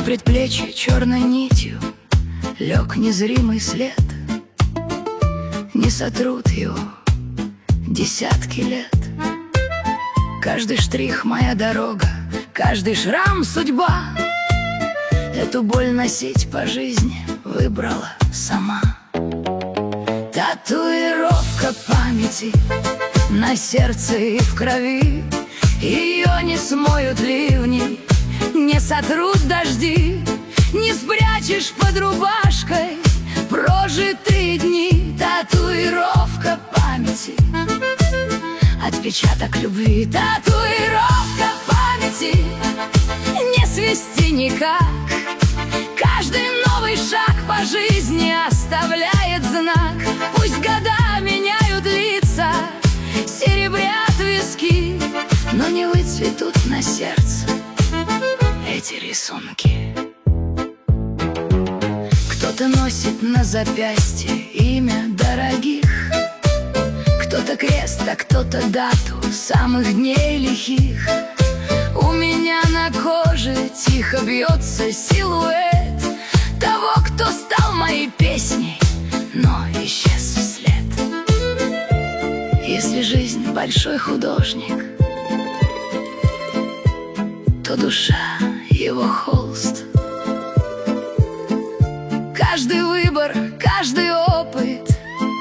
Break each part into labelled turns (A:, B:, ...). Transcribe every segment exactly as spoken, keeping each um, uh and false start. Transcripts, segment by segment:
A: предплечье черной нитью лег незримый след. Не сотрут его десятки лет. Каждый штрих — моя дорога, каждый шрам — судьба. Эту боль носить по жизни выбрала сама. Татуировка памяти на сердце и в крови. Ее не смоют ливни, не сотрут дожди. Не спрячешь под рубашкой прожитые дни. Татуировка памяти, отпечаток любви. Татуировка памяти, не свести никак. Каждый новый шаг по жизни оставляет знак. Пусть года меняют лица, серебрят виски, но не выцветут на сердце эти рисунки. Кто-то носит на запястье имя дорогих, кто-то крест, а кто-то дату самых дней лихих. У меня на коже тихо бьется силуэт того, кто стал моей песней, но исчез вслед. Если жизнь — большой художник, то душа — его холст. Каждый выбор, каждый опыт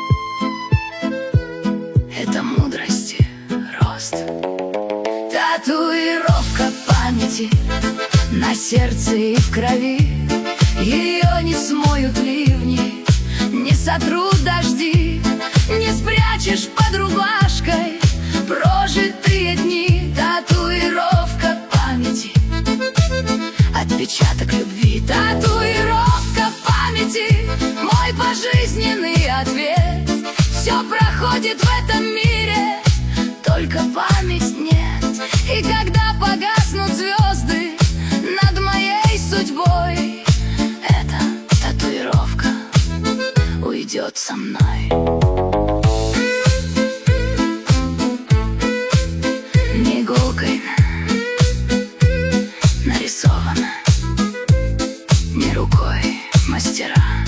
A: — это мудрости рост. Татуировка памяти на сердце и в крови. Ее не смоют ливни, не сотрут дожди. Не спрячешь под рубашкой прожитые дни. Татуировка памяти, отпечаток любви. Татуировка памяти, мой пожизненный ответ. Все проходит в этом мире, только память нет. И когда погаснут звезды над моей судьбой, эта татуировка уйдет со мной. Не иголкой нарисовано, не рукой мастера.